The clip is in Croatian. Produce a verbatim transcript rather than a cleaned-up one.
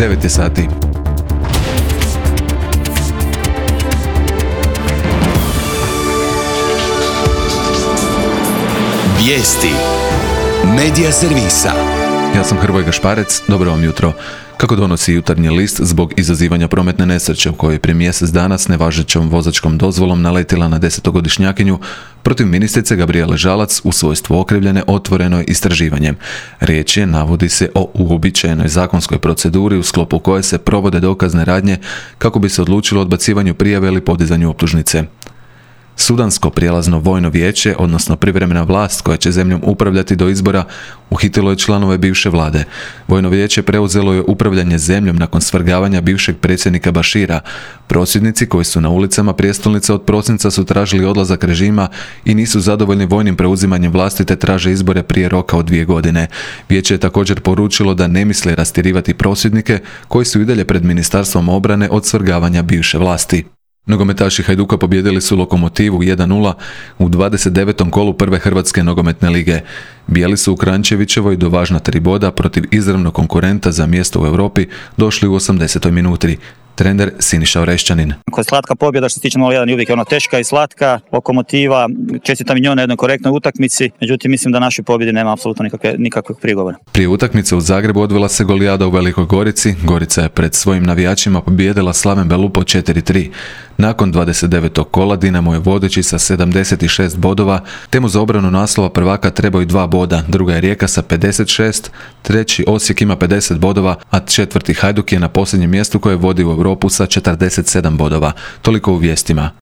devet je sati. Vijesti Medija servisa. Ja sam Hrvoje Gašparec, dobro vam jutro. Kako donosi Jutarnji list, zbog izazivanja prometne nesreće u kojoj je prije mjesec dana s nevažećom vozačkom dozvolom naletila na desetogodišnjakinju, protiv ministrice Gabrijele Žalac u svojstvu okrivljene otvoreno je istraživanje. Riječ je, navodi se, o uobičajenoj zakonskoj proceduri u sklopu koje se provode dokazne radnje kako bi se odlučilo o odbacivanju prijave ili podizanju optužnice. Sudansko prijelazno vojno vijeće, odnosno privremena vlast koja će zemljom upravljati do izbora, uhitilo je članove bivše vlade. Vojno vijeće preuzelo je upravljanje zemljom nakon svrgavanja bivšeg predsjednika Bašira. Prosvjednici koji su na ulicama prijestolnice od prosinca su tražili odlazak režima i nisu zadovoljni vojnim preuzimanjem vlasti te traže izbore prije roka od dvije godine. Vijeće je također poručilo da ne misle rastjerivati prosvjednike koji su i dalje pred Ministarstvom obrane od svrgavanja bivše vlasti. Nogometaši Hajduka pobijedili su Lokomotivu jedan nula u dvadeset devetom kolu prve Hrvatske nogometne lige. Bijeli su u Kranjčevićevoj do važna tri boda protiv izravnog konkurenta za mjesto u Europi došli u osamdesetoj minuti. Trener Siniša Orešćanin. Kod slatka pobjeda što se tiče nula jedan je uvijek ona teška i slatka. Lokomotiva, čestitam i njoj na jednoj korektnoj utakmici, međutim mislim da našoj pobjedi nema apsolutno nikakve, nikakvog prigovora. Prije utakmice u Zagrebu odvela se golijada u Velikoj Gorici. Gorica je pred svojim navijačima pobijedila Slaven Belupo četiri tri. Nakon dvadeset devetog kola Dinamo je vodeći sa sedamdeset šest bodova, te mu za obranu naslova prvaka trebaju dva boda. Druga je Rijeka sa pedeset šest, treći Osijek ima pedeset bodova, a četvrti Hajduk je na posljednjem mjestu koje vodi u Europu sa četrdeset sedam bodova. Toliko u vijestima.